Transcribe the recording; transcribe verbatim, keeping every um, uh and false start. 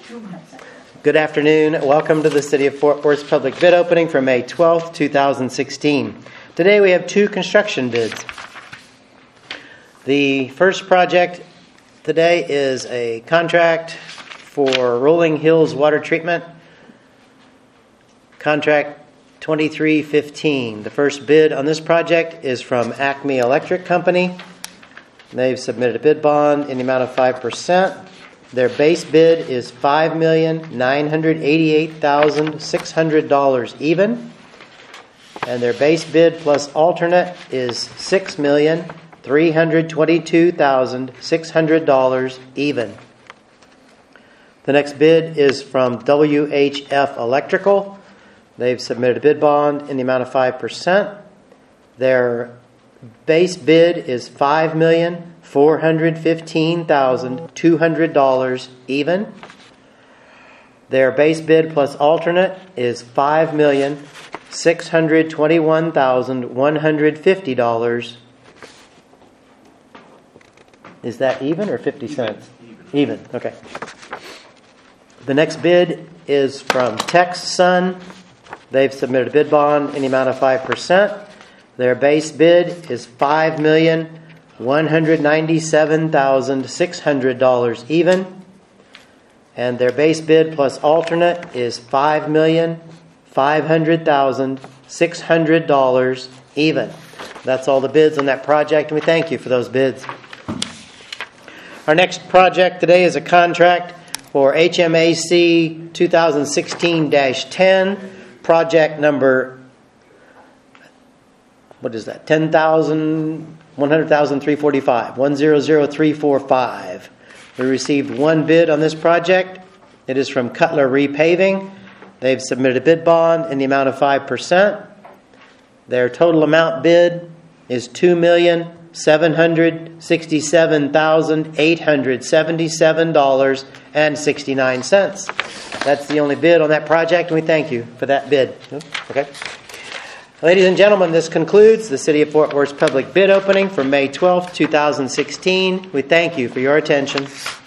Good afternoon. Welcome to the City of Fort Worth's public bid opening for May twelfth, two thousand sixteen. Today we have two construction bids. The first project today is a contract for Rolling Hills Water Treatment, contract twenty-three fifteen. The first bid on this project is from Acme Electric Company. They've submitted a bid bond in the amount of five percent. Their base bid is five million nine hundred eighty-eight thousand six hundred dollars even. And their base bid plus alternate is six million three hundred twenty-two thousand six hundred dollars even. The next bid is from W H F Electrical. They've submitted a bid bond in the amount of five percent. Their base bid is five million four hundred fifteen thousand two hundred dollars even. Their base bid plus alternate is five million six hundred twenty-one thousand one hundred fifty dollars. Is that even or fifty cents? Even. Even. Okay. The next bid is from TexSun. They've submitted a bid bond in the amount of five percent. Their base bid is five million one hundred ninety-seven thousand six hundred dollars even. And their base bid plus alternate is five million five hundred thousand six hundred dollars even. That's all the bids on that project, and we thank you for those bids. Our next project today is a contract for H M A C twenty sixteen dash ten, project number, what is that, ten thousand one hundred thousand three hundred forty-five, one zero zero three four five. We received one bid on this project. It is from Cutler Repaving. They've submitted a bid bond in the amount of five percent. Their total amount bid is two million seven hundred sixty-seven thousand eight hundred seventy-seven dollars and sixty-nine cents. That's the only bid on that project, and we thank you for that bid. Okay. Ladies and gentlemen, this concludes the City of Fort Worth's public bid opening for May twelfth, two thousand sixteen. We thank you for your attention.